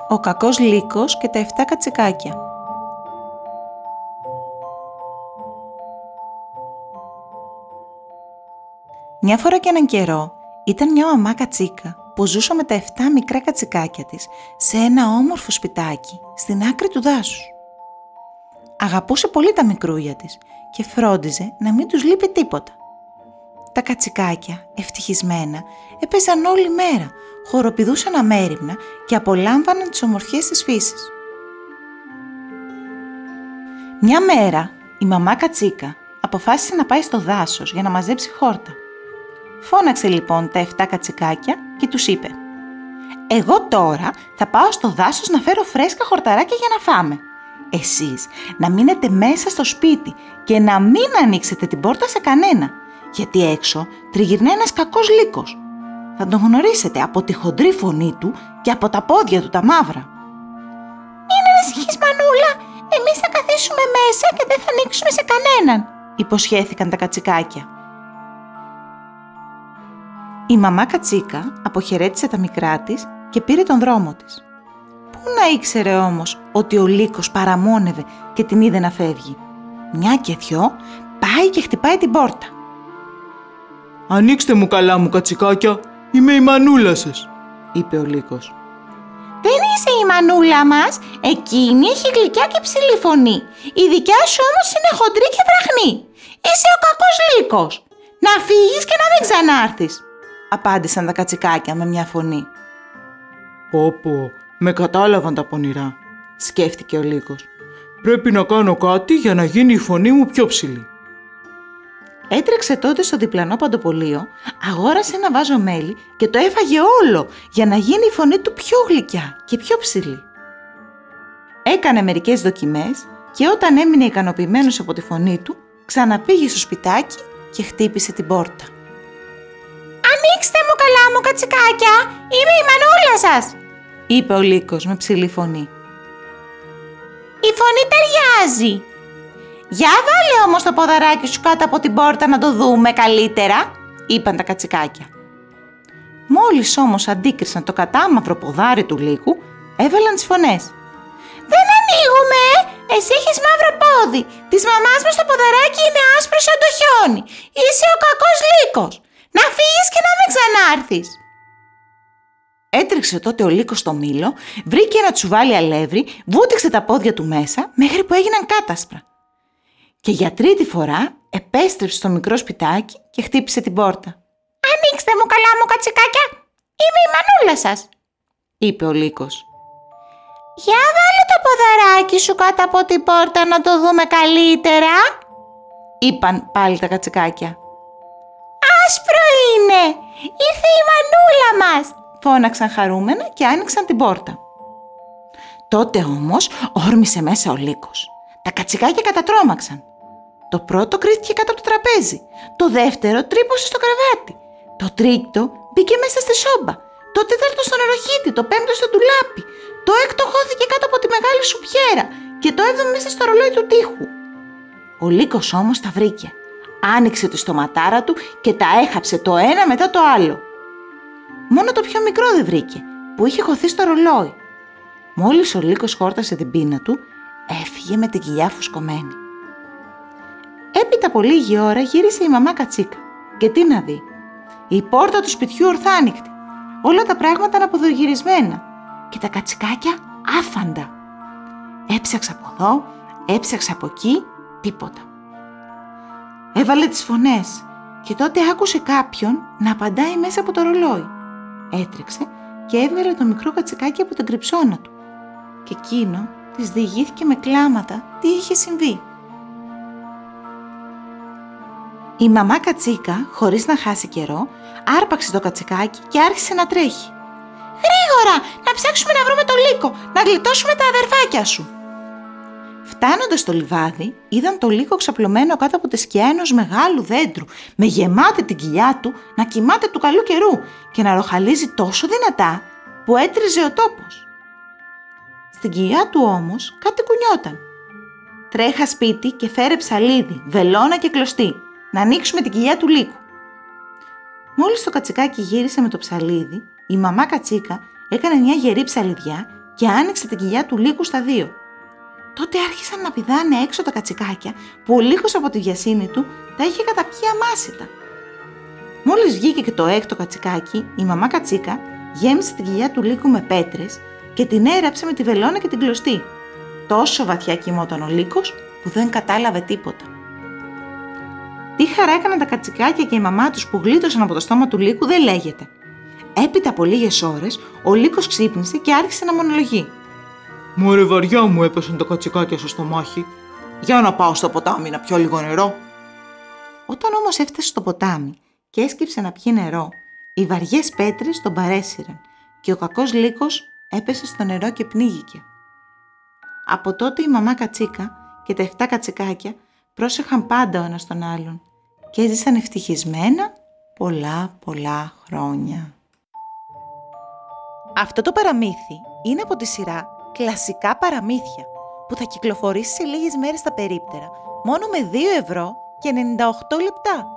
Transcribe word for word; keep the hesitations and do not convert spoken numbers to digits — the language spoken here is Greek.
Ο κακός λύκος και τα εφτά κατσικάκια. Μια φορά και έναν καιρό ήταν μια μαμά κατσίκα που ζούσε με τα εφτά μικρά κατσικάκια της σε ένα όμορφο σπιτάκι στην άκρη του δάσους. Αγαπούσε πολύ τα μικρούια της και φρόντιζε να μην τους λείπει τίποτα. Τα κατσικάκια, ευτυχισμένα, έπαιζαν όλη μέρα, χοροπηδούσαν αμέριμνα και απολάμβαναν τις ομορφιές της φύσης. Μια μέρα η μαμά κατσίκα αποφάσισε να πάει στο δάσος για να μαζέψει χόρτα. Φώναξε λοιπόν τα εφτά κατσικάκια και τους είπε: «Εγώ τώρα θα πάω στο δάσος να φέρω φρέσκα χορταράκια για να φάμε. Εσείς να μείνετε μέσα στο σπίτι και να μην ανοίξετε την πόρτα σε κανένα, γιατί έξω τριγυρνάει ένας κακός λύκος. Θα τον γνωρίσετε από τη χοντρή φωνή του και από τα πόδια του τα μαύρα». «Μην ανησυχείς, μανούλα, εμείς θα καθίσουμε μέσα και δεν θα ανοίξουμε σε κανέναν», υποσχέθηκαν τα κατσικάκια. Η μαμά κατσίκα αποχαιρέτησε τα μικρά της και πήρε τον δρόμο της. Πού να ήξερε όμως ότι ο λύκος παραμόνευε και την είδε να φεύγει. Μια και δυο πάει και χτυπάει την πόρτα. «Ανοίξτε μου καλά μου κατσικάκια, είμαι η μανούλα σας», είπε ο λύκος. «Δεν είσαι η μανούλα μας, εκείνη έχει γλυκιά και ψηλή φωνή. Η δικιά σου όμως είναι χοντρή και βραχνή. Είσαι ο κακός λύκος. Να φύγεις και να μην ξανάρθεις», απάντησαν τα κατσικάκια με μια φωνή. «Πω πω, με κατάλαβαν τα πονηρά», σκέφτηκε ο λύκος. «Πρέπει να κάνω κάτι για να γίνει η φωνή μου πιο ψηλή». Έτρεξε τότε στο διπλανό παντοπολείο, αγόρασε ένα βάζο μέλι και το έφαγε όλο για να γίνει η φωνή του πιο γλυκιά και πιο ψηλή. Έκανε μερικές δοκιμές και όταν έμεινε ικανοποιημένος από τη φωνή του, ξαναπήγε στο σπιτάκι και χτύπησε την πόρτα. «Ανοίξτε μου καλά μου κατσικάκια, είμαι η μανούλα σας», είπε ο λύκος με ψηλή φωνή. «Η φωνή ταιριάζει. Για βάλε όμως το ποδαράκι σου κάτω από την πόρτα να το δούμε καλύτερα», είπαν τα κατσικάκια. Μόλις όμως αντίκρισαν το κατάμαυρο ποδάρι του λύκου, έβαλαν τις φωνές. «Δεν ανοίγουμε, εσύ έχεις μαύρο πόδι. Της μαμάς μας το ποδαράκι είναι άσπρο σαν το χιόνι. Είσαι ο κακός λύκος. Να φύγεις και να μην ξανάρθεις». Έτρεξε τότε ο λύκος στο μήλο, βρήκε ένα τσουβάλι αλεύρι, βούτυξε τα πόδια του μέσα μέχρι που έγιναν κάτασπρα. Και για τρίτη φορά επέστρεψε στο μικρό σπιτάκι και χτύπησε την πόρτα. «Ανοίξτε μου καλά μου κατσικάκια, είμαι η μανούλα σας», είπε ο λύκος. «Για βάλε το ποδαράκι σου κάτω από την πόρτα να το δούμε καλύτερα», είπαν πάλι τα κατσικάκια. «Άσπρο είναι, ήρθε η μανούλα μας», φώναξαν χαρούμενα και άνοιξαν την πόρτα. Τότε όμως όρμησε μέσα ο λύκος. Τα κατσικάκια κατατρόμαξαν. Το πρώτο κρύφτηκε κάτω από το τραπέζι. Το δεύτερο τρύπωσε στο κρεβάτι. Το τρίτο μπήκε μέσα στη σόμπα. Το τέταρτο στο νεροχύτη. Το πέμπτο στο ντουλάπι. Το έκτο χώθηκε κάτω από τη μεγάλη σουπιέρα. Και το έβδομο μέσα στο ρολόι του τοίχου. Ο λύκος όμως τα βρήκε. Άνοιξε τη στοματάρα του και τα έχαψε το ένα μετά το άλλο. Μόνο το πιο μικρό δεν βρήκε, που είχε χωθεί στο ρολόι. Μόλις ο λύκος χόρτασε την πείνα του, έφυγε με την κοιλιά φουσκωμένη. Έπειτα από λίγη ώρα γύρισε η μαμά κατσίκα. Και τι να δει, η πόρτα του σπιτιού ορθάνικτη, όλα τα πράγματα αναποδογυρισμένα και τα κατσικάκια άφαντα. Έψαξα από εδώ, έψαξα από εκεί, τίποτα. Έβαλε τις φωνές και τότε άκουσε κάποιον να απαντάει μέσα από το ρολόι. Έτρεξε και έβγαλε το μικρό κατσικάκι από την κρυψώνα του και εκείνο της διηγήθηκε με κλάματα τι είχε συμβεί. Η μαμά κατσίκα, χωρίς να χάσει καιρό, άρπαξε το κατσικάκι και άρχισε να τρέχει. «Γρήγορα, να ψάξουμε να βρούμε το λύκο, να γλιτώσουμε τα αδερφάκια σου». Φτάνοντας στο λιβάδι, είδαν το λύκο ξαπλωμένο κάτω από τη σκιά ενός μεγάλου δέντρου, με γεμάτη την κοιλιά του να κοιμάται του καλού καιρού και να ροχαλίζει τόσο δυνατά που έτριζε ο τόπος. Στην κοιλιά του όμως κάτι κουνιόταν. «Τρέχα σπίτι και φέρε ψαλίδι, βελόνα και κλωστή, να ανοίξουμε την κοιλιά του λύκου». Μόλις το κατσικάκι γύρισε με το ψαλίδι, η μαμά κατσίκα έκανε μια γερή ψαλιδιά και άνοιξε την κοιλιά του λύκου στα δύο. Τότε άρχισαν να πηδάνε έξω τα κατσικάκια που ο λύκος από τη βιασύνη του τα είχε καταπιεί αμάσιτα. Μόλις βγήκε και το έκτο κατσικάκι, η μαμά κατσίκα γέμισε την κοιλιά του λύκου με πέτρες και την έραψε με τη βελόνα και την κλωστή. Τόσο βαθιά κοιμόταν ο λύκος που δεν κατάλαβε τίποτα. Τι χαρά έκαναν τα κατσικάκια και η μαμά τους που γλίτωσαν από το στόμα του λύκου δεν λέγεται. Έπειτα από λίγες ώρες, ο λύκος ξύπνησε και άρχισε να μονολογεί. Μωρέ βαριά μου έπεσαν τα κατσικάκια στο στομάχι. Για να πάω στο ποτάμι να πιω λίγο νερό. Όταν όμως έφτασε στο ποτάμι και έσκυψε να πιει νερό, οι βαριές πέτρες τον παρέσυραν και ο κακός λύκος έπεσε στο νερό και πνίγηκε. Από τότε η μαμά κατσίκα και τα εφτά κατσικάκια πρόσεχαν πάντα ο ένας τον άλλον και έζησαν ευτυχισμένα πολλά πολλά χρόνια. Αυτό το παραμύθι είναι από τη σειρά κλασικά παραμύθια που θα κυκλοφορήσει σε λίγες μέρες στα περίπτερα μόνο με δύο ευρώ και ενενήντα οκτώ λεπτά.